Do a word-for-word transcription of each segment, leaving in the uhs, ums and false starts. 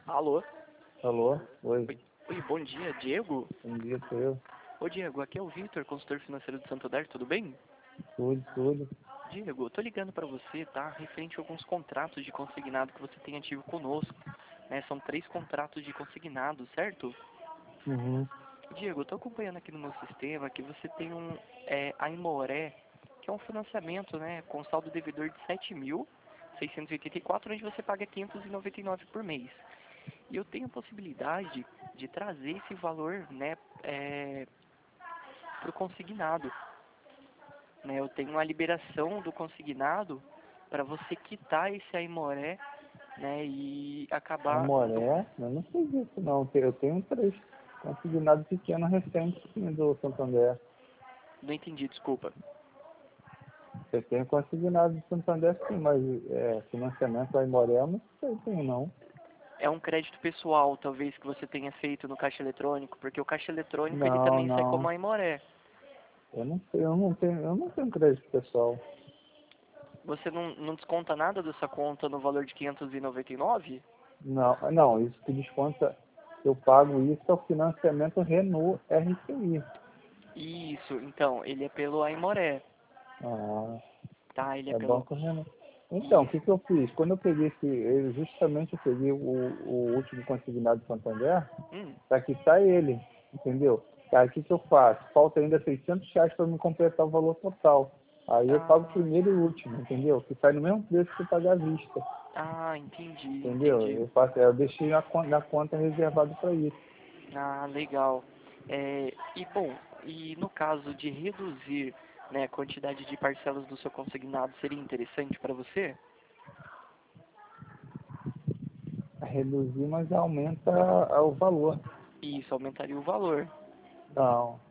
Alô? Alô? Oi. Oi, oi, bom dia, Diego? Bom dia, sou eu. Ô, Diego, aqui é o Vitor, consultor financeiro do Santander, tudo bem? Tudo, tudo. Diego, eu tô ligando pra você, tá? Referente a alguns contratos de consignado que você tem ativo conosco, né? São três contratos de consignado, certo? Uhum. Diego, eu tô acompanhando aqui no meu sistema que você tem um, é, a Imoré, que é um financiamento, né? Com saldo devedor de sete mil seiscentos e oitenta e quatro, onde você paga quinhentos e noventa e nove por mês. E eu tenho a possibilidade de trazer esse valor, né, é, para o consignado. Né, eu tenho uma liberação do consignado para você quitar esse Aimoré, né, e acabar... Do... Amoré? Eu não sei disso não. Eu tenho três consignado pequeno recente sim, do Santander. Não entendi, desculpa. Eu tenho consignado do Santander sim, mas é, financiamento da Amoré eu não sei tenho não. É um crédito pessoal, talvez, que você tenha feito no caixa eletrônico, porque o caixa eletrônico ele Não, também sai como não. Aimoré. Eu não sei, eu não tenho, eu não tenho crédito pessoal. Você não, não desconta nada dessa conta no valor de quinhentos e noventa e nove? Não, não, isso que desconta, eu pago isso é o financiamento Renault R C I. Isso, então, ele é pelo Aimoré, Ah. tá? Ele é É pelo... banco Renan. Então, o Isso. que, que eu fiz? Quando eu peguei esse, eu- justamente eu peguei o, o último consignado do Santander, Hum. para quitar ele, entendeu? Aí o que, que eu faço? Falta ainda seiscentos reais para me completar o valor total. Aí eu pago o Ah, primeiro e o último, entendeu? Que sai no mesmo preço que eu pagar à vista, ah, entendi, entendeu? entendi. Eu, faço, eu deixei na conta, na conta reservado para isso. Ah, legal. É, e bom, e no caso de reduzir, né, a quantidade de parcelas do seu consignado, seria interessante para você? Reduzir, mas aumenta o valor. Isso aumentaria o valor. Não,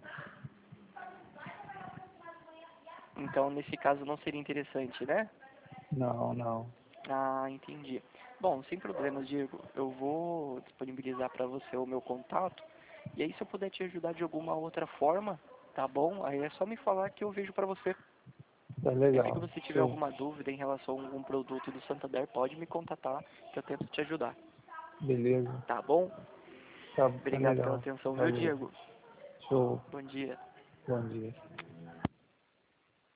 Então, nesse caso, não seria interessante, né? não, não. Ah, entendi. Bom, sem problemas, Diego. Eu vou disponibilizar para você o meu contato. E aí, se eu puder te ajudar de alguma outra forma, tá bom? Aí é só me falar que eu vejo para você. Tá Sempre que legal. você tiver Show. alguma dúvida em relação a algum produto do Santander, pode me contatar, que eu tento te ajudar. Beleza. Tá bom? Tá, tá Obrigado pela legal. atenção, viu, Valeu. Diego? Show. Bom dia. Bom dia.